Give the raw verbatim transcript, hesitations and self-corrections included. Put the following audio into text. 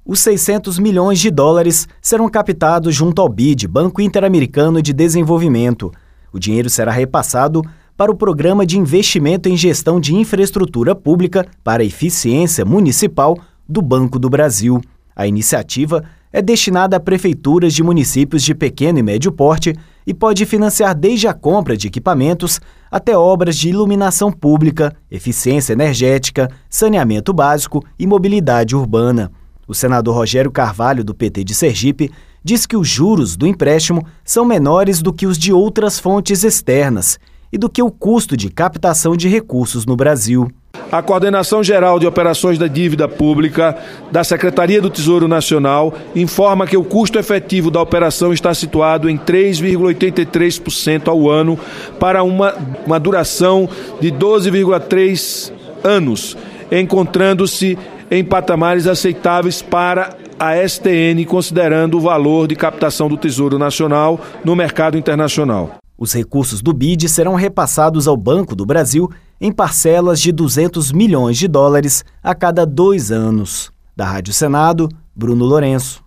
Os seiscentos milhões de dólares serão captados junto ao B I D, Banco Interamericano de Desenvolvimento. O dinheiro será repassado para o Programa de Investimento em Gestão de Infraestrutura Pública para a Eficiência Municipal do Banco do Brasil. A iniciativa é destinada a prefeituras de municípios de pequeno e médio porte e pode financiar desde a compra de equipamentos até obras de iluminação pública, eficiência energética, saneamento básico e mobilidade urbana. O senador Rogério Carvalho, do P T de Sergipe, diz que os juros do empréstimo são menores do que os de outras fontes externas e do que o custo de captação de recursos no Brasil. A Coordenação Geral de Operações da Dívida Pública da Secretaria do Tesouro Nacional informa que o custo efetivo da operação está situado em três vírgula oitenta e três por cento ao ano para uma, uma duração de doze vírgula três anos, encontrando-se em patamares aceitáveis para a S T N, considerando o valor de captação do Tesouro Nacional no mercado internacional. Os recursos do B I D serão repassados ao Banco do Brasil em parcelas de duzentos milhões de dólares a cada dois anos. Da Rádio Senado, Bruno Lourenço.